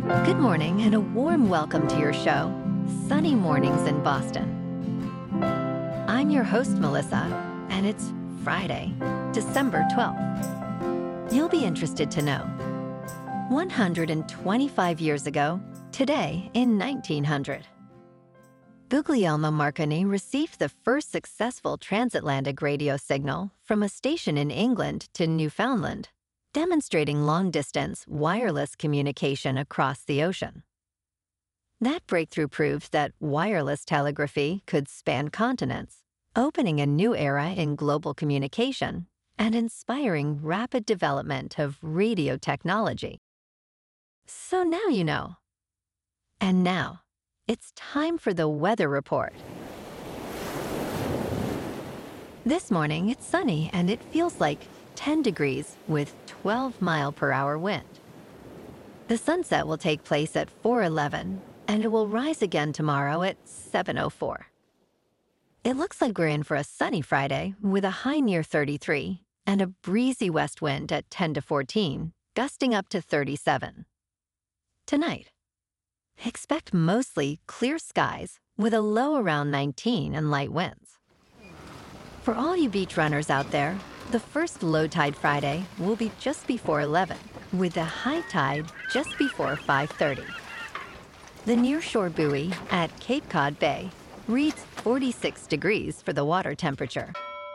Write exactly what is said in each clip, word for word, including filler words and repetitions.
Good morning and a warm welcome to your show, Sunny Mornings in Boston. I'm your host, Melissa, and it's Friday, December twelfth. You'll be interested to know. one hundred twenty-five years ago, today in nineteen hundred, Guglielmo Marconi received the first successful transatlantic radio signal from a station in England to Newfoundland, demonstrating long-distance wireless communication across the ocean. That breakthrough proved that wireless telegraphy could span continents, opening a new era in global communication and inspiring rapid development of radio technology. So now you know. And now, it's time for the weather report. This morning, it's sunny and it feels like ten degrees with twelve mile per hour wind. The sunset will take place at four eleven and it will rise again tomorrow at seven oh four. It looks like we're in for a sunny Friday with a high near thirty-three and a breezy west wind at ten to fourteen, gusting up to thirty-seven. Tonight, expect mostly clear skies with a low around nineteen and light winds. For all you beach runners out there, the first low tide Friday will be just before eleven, with the high tide just before five thirty. The nearshore buoy at Cape Cod Bay reads forty-six degrees for the water temperature.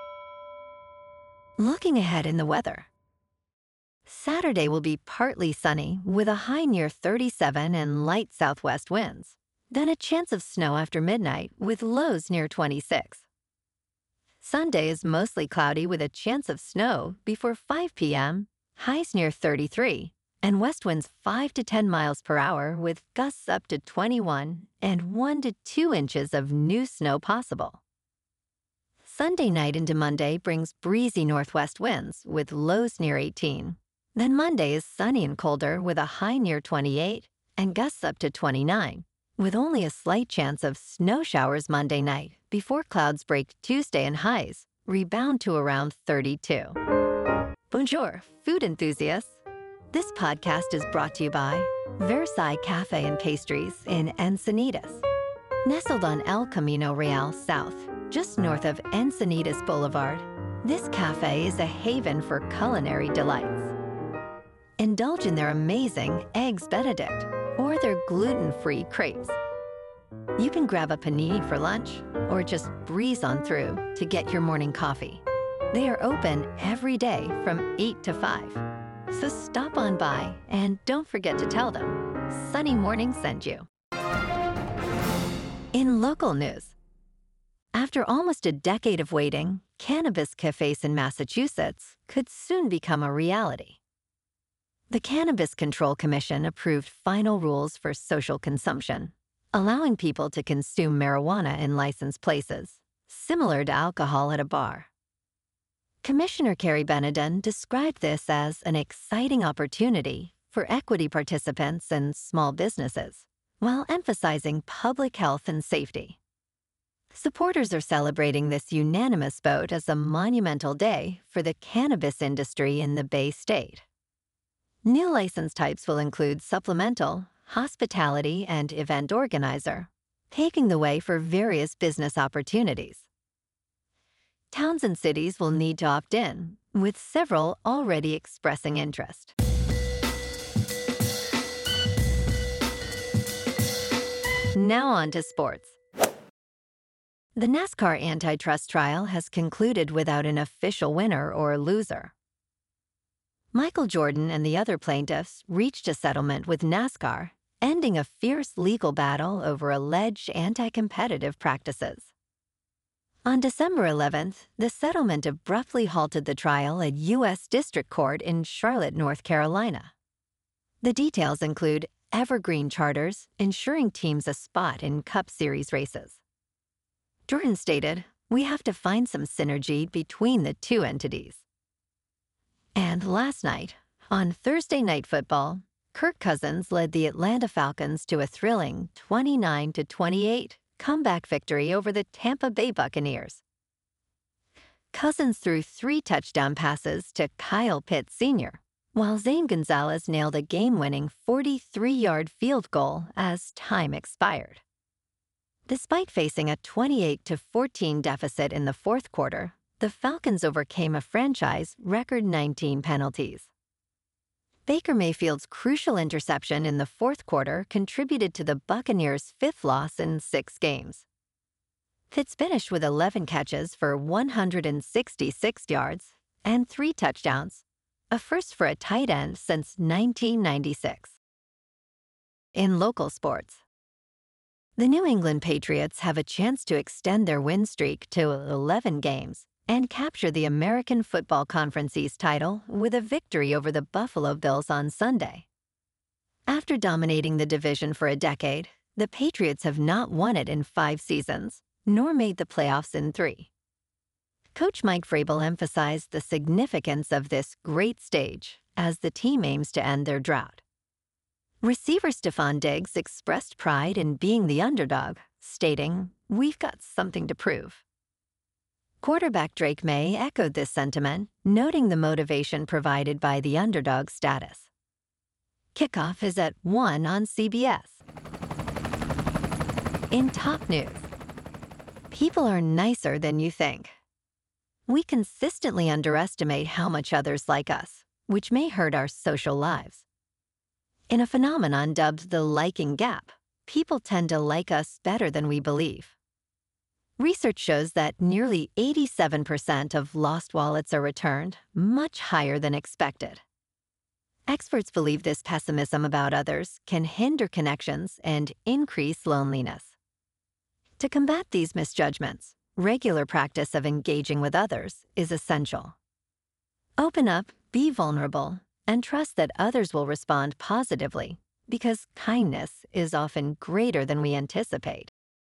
Looking ahead in the weather, Saturday will be partly sunny with a high near thirty-seven and light southwest winds, then a chance of snow after midnight with lows near twenty-six. Sunday is mostly cloudy with a chance of snow before five p.m., highs near thirty-three, and west winds five to ten miles per hour with gusts up to twenty-one and one to two inches of new snow possible. Sunday night into Monday brings breezy northwest winds with lows near eighteen. Then Monday is sunny and colder with a high near twenty-eight and gusts up to twenty-nine, with only a slight chance of snow showers Monday night before clouds break Tuesday and highs rebound to around thirty-two. Bonjour, food enthusiasts. This podcast is brought to you by Versailles Cafe and Pastries in Encinitas. Nestled on El Camino Real South, just north of Encinitas Boulevard, this cafe is a haven for culinary delights. Indulge in their amazing Eggs Benedict or their gluten-free crepes. You can grab a panini for lunch or just breeze on through to get your morning coffee. They are open every day from eight to five. So stop on by and don't forget to tell them Sunny Morning sent you. In local news, after almost a decade of waiting, cannabis cafes in Massachusetts could soon become a reality. The Cannabis Control Commission approved final rules for social consumption, allowing people to consume marijuana in licensed places, similar to alcohol at a bar. Commissioner Carrie Benedin described this as an exciting opportunity for equity participants and small businesses, while emphasizing public health and safety. Supporters are celebrating this unanimous vote as a monumental day for the cannabis industry in the Bay State. New license types will include supplemental, hospitality, and event organizer, paving the way for various business opportunities. Towns and cities will need to opt in, with several already expressing interest. Now on to sports. The NASCAR antitrust trial has concluded without an official winner or loser. Michael Jordan and the other plaintiffs reached a settlement with NASCAR, ending a fierce legal battle over alleged anti-competitive practices. On December eleventh, the settlement abruptly halted the trial at U S District Court in Charlotte, North Carolina. The details include evergreen charters ensuring teams a spot in Cup Series races. Jordan stated, "We have to find some synergy between the two entities." And last night, on Thursday Night Football, Kirk Cousins led the Atlanta Falcons to a thrilling twenty-nine to twenty-eight comeback victory over the Tampa Bay Buccaneers. Cousins threw three touchdown passes to Kyle Pitts Senior, while Zane Gonzalez nailed a game-winning forty-three-yard field goal as time expired. Despite facing a twenty-eight to fourteen deficit in the fourth quarter, the Falcons overcame a franchise record nineteen penalties. Baker Mayfield's crucial interception in the fourth quarter contributed to the Buccaneers' fifth loss in six games. Fitz finished with eleven catches for one hundred sixty-six yards and three touchdowns, a first for a tight end since nineteen ninety-six. In local sports, the New England Patriots have a chance to extend their win streak to eleven games and capture the American Football Conference East title with a victory over the Buffalo Bills on Sunday. After dominating the division for a decade, the Patriots have not won it in five seasons, nor made the playoffs in three. Coach Mike Vrabel emphasized the significance of this great stage as the team aims to end their drought. Receiver Stephon Diggs expressed pride in being the underdog, stating, "We've got something to prove." Quarterback Drake May echoed this sentiment, noting the motivation provided by the underdog status. Kickoff is at one on C B S. In top news, people are nicer than you think. We consistently underestimate how much others like us, which may hurt our social lives. In a phenomenon dubbed the liking gap, people tend to like us better than we believe. Research shows that nearly eighty-seven percent of lost wallets are returned, much higher than expected. Experts believe this pessimism about others can hinder connections and increase loneliness. To combat these misjudgments, regular practice of engaging with others is essential. Open up, be vulnerable, and trust that others will respond positively, because kindness is often greater than we anticipate.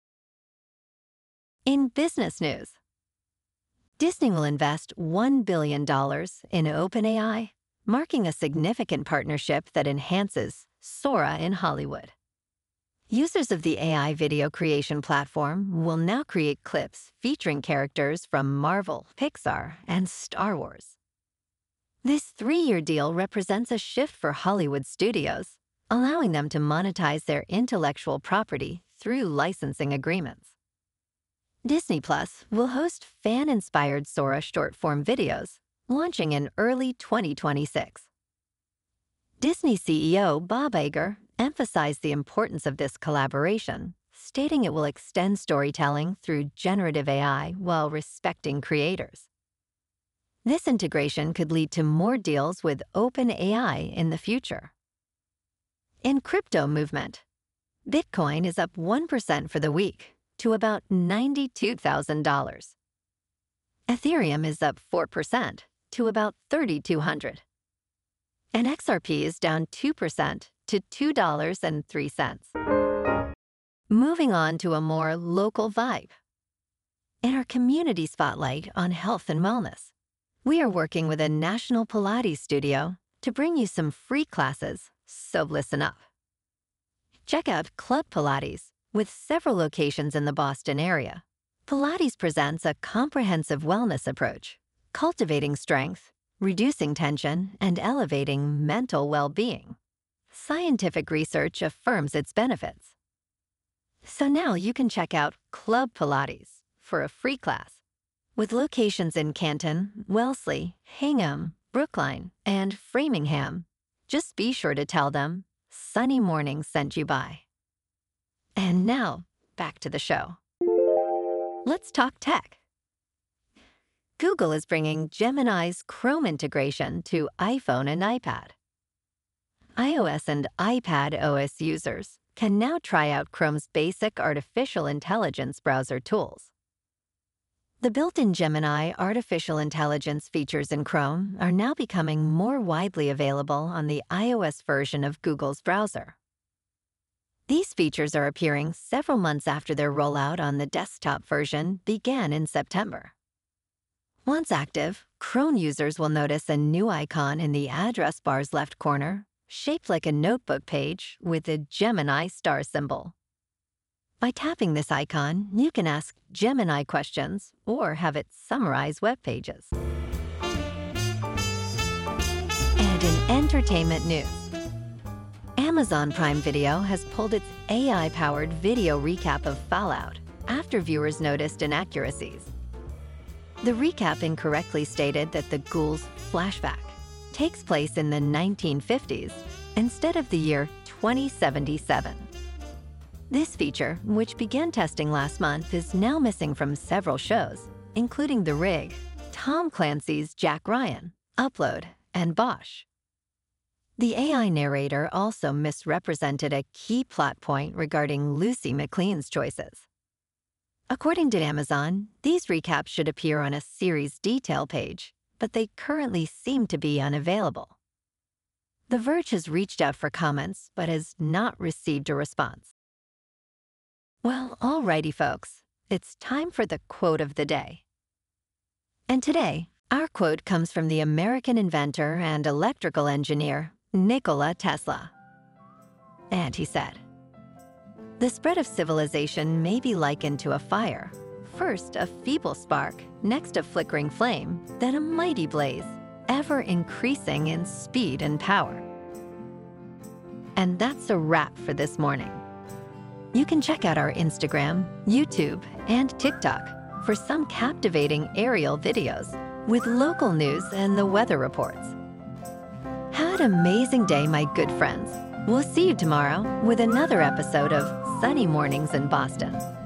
In business news, Disney will invest one billion dollars in OpenAI, marking a significant partnership that enhances Sora in Hollywood. Users of the A I video creation platform will now create clips featuring characters from Marvel, Pixar, and Star Wars. This three-year deal represents a shift for Hollywood studios, allowing them to monetize their intellectual property through licensing agreements. Disney Plus will host fan-inspired Sora short-form videos, launching in early twenty twenty-six. Disney C E O Bob Iger emphasized the importance of this collaboration, stating it will extend storytelling through generative A I while respecting creators. This integration could lead to more deals with OpenAI in the future. In crypto movement, Bitcoin is up one percent for the week to about ninety-two thousand dollars. Ethereum is up four percent to about thirty-two hundred dollars. And X R P is down two percent to two dollars and three cents. Moving on to a more local vibe. In our community spotlight on health and wellness, we are working with a national Pilates studio to bring you some free classes, so listen up. Check out Club Pilates, with several locations in the Boston area. Pilates presents a comprehensive wellness approach, cultivating strength, reducing tension, and elevating mental well-being. Scientific research affirms its benefits. So now you can check out Club Pilates for a free class. With locations in Canton, Wellesley, Hingham, Brookline, and Framingham, just be sure to tell them Sunny Morning sent you by. And now, back to the show. Let's talk tech. Google is bringing Gemini's Chrome integration to iPhone and iPad. iOS and iPad O S users can now try out Chrome's basic artificial intelligence browser tools. The built-in Gemini artificial intelligence features in Chrome are now becoming more widely available on the iOS version of Google's browser. These features are appearing several months after their rollout on the desktop version began in September. Once active, Chrome users will notice a new icon in the address bar's left corner, shaped like a notebook page with a Gemini star symbol. By tapping this icon, you can ask Gemini questions or have it summarize web pages. And And in entertainment news, Amazon Prime Video has pulled its A I-powered video recap of Fallout after viewers noticed inaccuracies. The recap incorrectly stated that the ghoul's flashback takes place in the nineteen fifties instead of the year twenty seventy-seven. This feature, which began testing last month, is now missing from several shows, including The Rig, Tom Clancy's Jack Ryan, Upload, and Bosch. The A I narrator also misrepresented a key plot point regarding Lucy McLean's choices. According to Amazon, these recaps should appear on a series detail page, but they currently seem to be unavailable. The Verge has reached out for comments, but has not received a response. Well, alrighty, folks. It's time for the quote of the day. And today, our quote comes from the American inventor and electrical engineer, Nikola Tesla. And he said, "The spread of civilization may be likened to a fire. First a feeble spark, next a flickering flame, then a mighty blaze, ever increasing in speed and power." And that's a wrap for this morning. You can check out our Instagram, YouTube, and TikTok for some captivating aerial videos with local news and the weather reports. Have an amazing day, my good friends. We'll see you tomorrow with another episode of Sunny Mornings in Boston.